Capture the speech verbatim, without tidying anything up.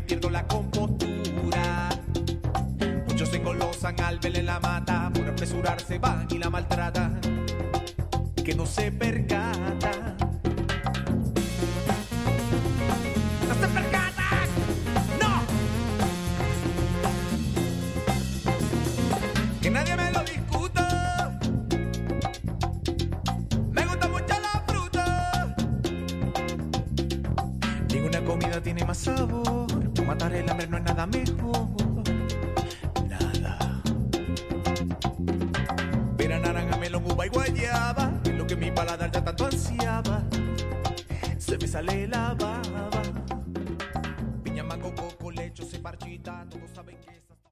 pierdo la compostura. Muchos se engolosan al verla en la mata, por apresurarse van y la maltratan, que no se percata. ¡No se percatan! ¡No! Que nadie me lo discuta. Me gusta mucho la fruta. Ninguna comida tiene más sabor. Para matar el hambre no es nada mejor. Nada. Pera, naranja, melón, uva y guayaba, es lo que mi paladar ya tanto ansiaba. Se me sale la baba.